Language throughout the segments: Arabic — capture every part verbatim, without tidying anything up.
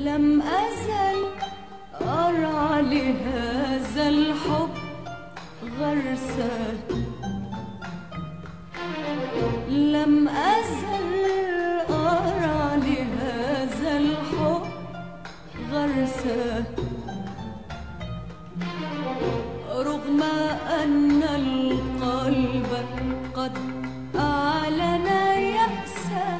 لم أزل أرعى لهذا الحب غرسة، لم أزل أرعى لهذا الحب غرسة، رغم أن القلب قد أعلن يأسه.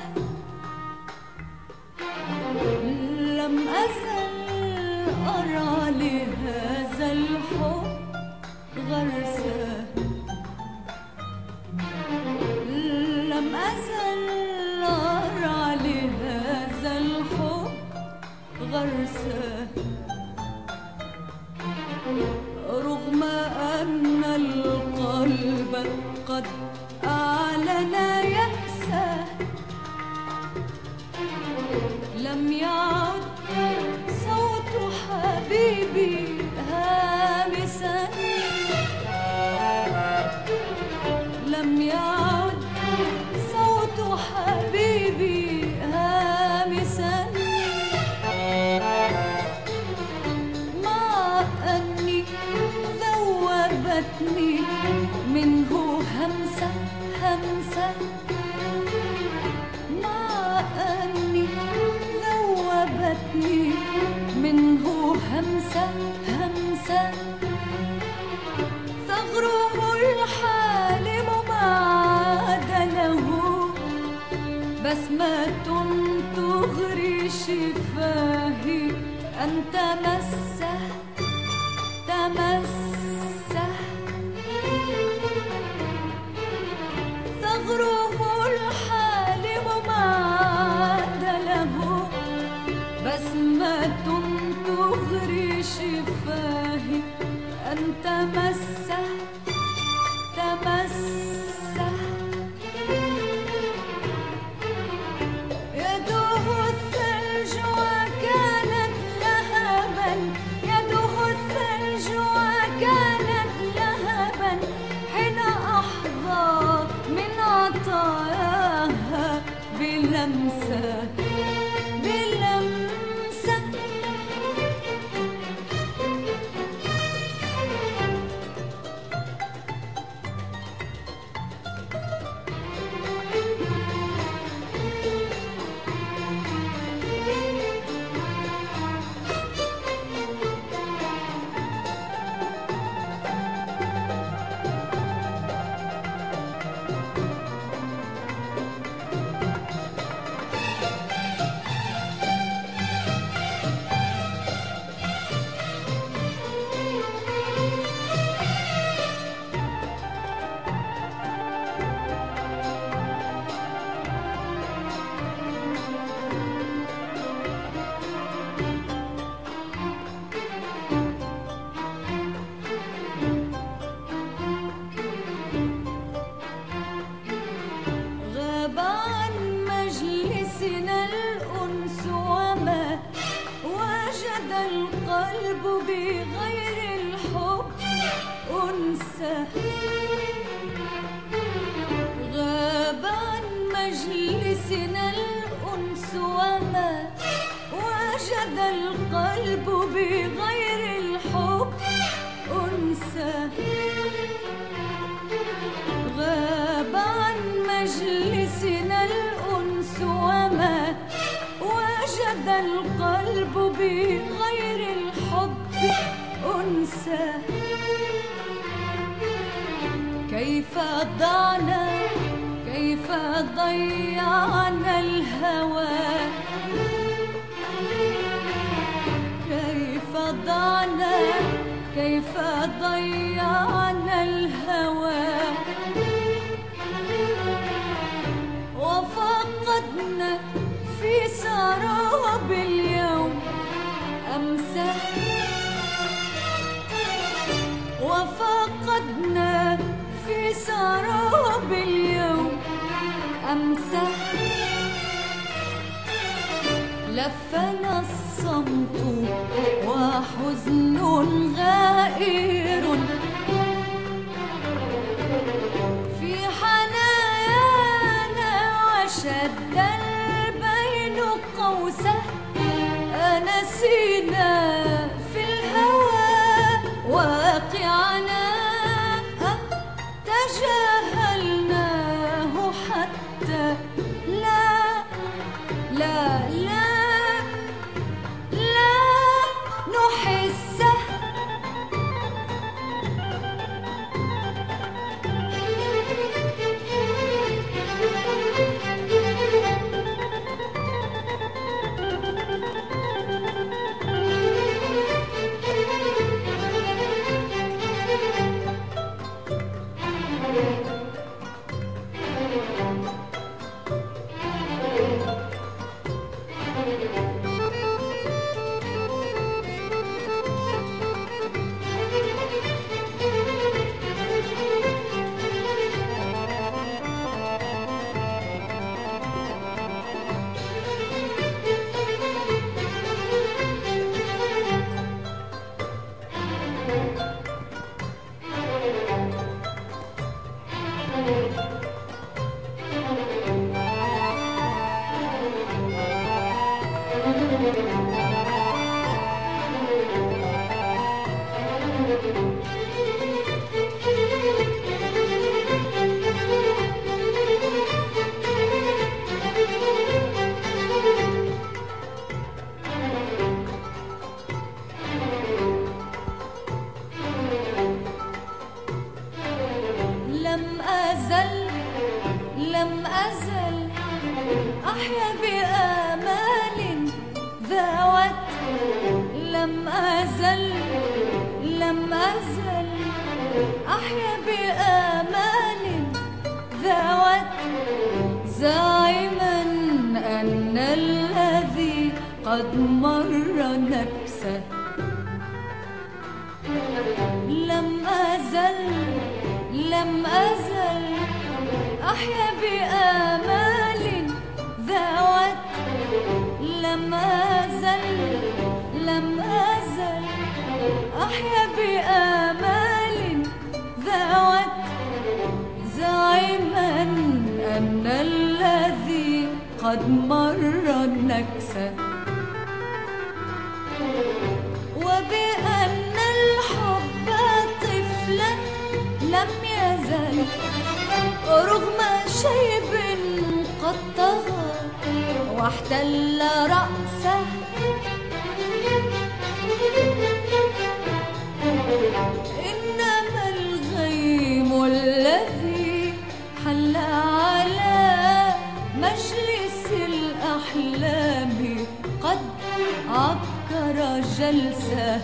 لم أزل أرعى لهذا الحب غرسة، لم أزل أرعى لهذا الحب غرسة، رغم أن القلب قد أعلن يأسه. لم يعد صوت حبيبي هامسا، لم يعد صوت حبيبي هامسا، مع أني ذوبتني منه همسة همسة، مع أني ذوبتني منه همسة همسة. ثغره الحالم ما عاد له بسمة تغري شفاهي أن تمسه تمسه. ثغره الحالم ما عاد له بسمة تغري شفاهي أن تمسه تمسه. يده الثلج وكانت لهبا، يده الثلج وكانت لهبا حين أحظى من عطاياها بلمسة بلمسة. القلب بغير الحب أنسى، غاب عن مجلسنا الأنس وما وجد القلب بغير الحب أنسى، غاب عن مجلسنا الأنس وما وجد القلب بغير الحب أنسى. كيف ضعنا كيف ضيعنا الهوى، كيف ضعنا كيف ضيعنا الهوى، وفقدنا في سراب اليوم أمسى، وفقدنا في سراب اليوم أمسى. لفنا الصمت وحزن غائر في حنايانا، وشد البين قوسه. أنا نسينا في الهوى واقعنا، تجاهلناه حتى لا لا لا لا نحسه. لم أزل لم أزل أحيا بآمال ذاوت، لم أزل لم أزل أحيا بآمال ذاوت، زاعما أن الذي قد مر نكسه. لم أزل لم أزل أحيا بآمال ذاوت، لم أزل لم أزل أحيا بآمال ذاوت، زاعما أن الذي قد مر نكسه، وبأن الحب طفلا لم يزل رغم شيب قد طغى واحتل رأسه. إنما الغيم الذي حل على مجلس الأحلام قد عكر جلسه.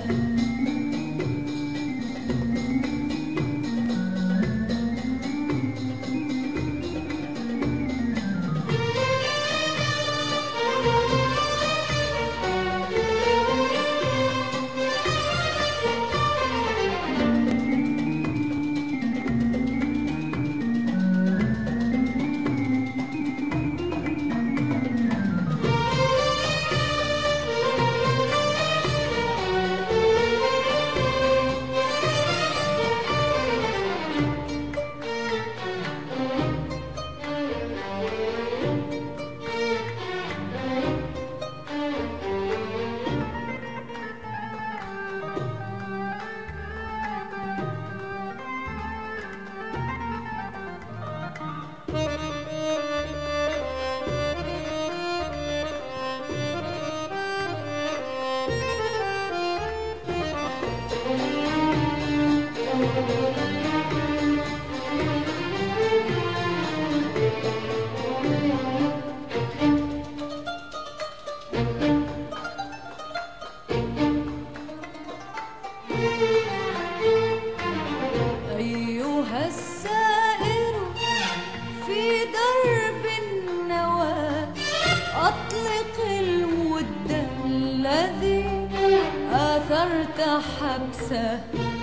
أيها السائر في درب النوى، أطلق الود الذي آثرت حبسه.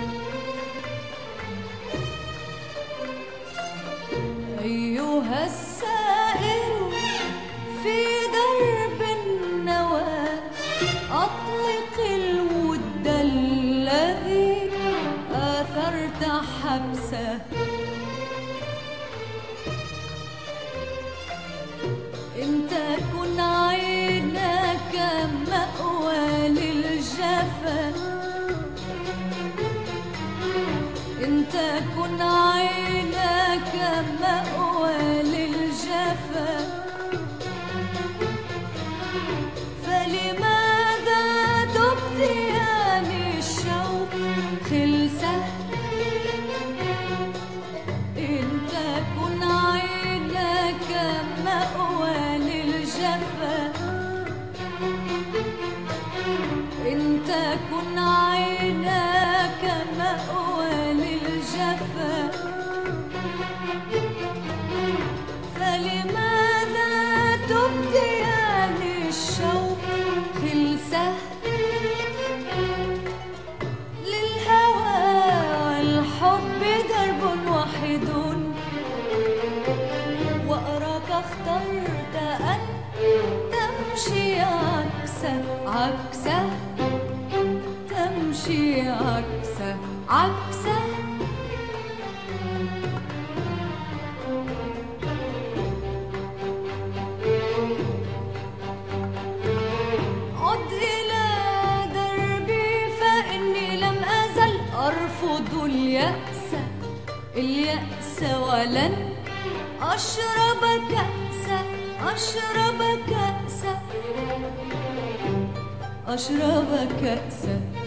أيها السائر في درب النوى، أطلق الود الذي آثرت حبسه. إن تكن عيناك مأوى الجفا. انت كن عينك مأوى للجفا، فلماذا تبديان الشوق خلسه؟ انت كن عينك مأوى للجفا، انت كن عينك مأوى للجفا، فلماذا تبديان الشوق خلسه؟ للهوى والحب درب واحد، وأراك اخترت أن تمشي عكسه عكسه، تمشي عكسه عكسه. عد إلى دربي فإني لم أزل أرفض اليأس اليأس، ولن أشرب كأسا أشرب كأسا أشرب كأسا.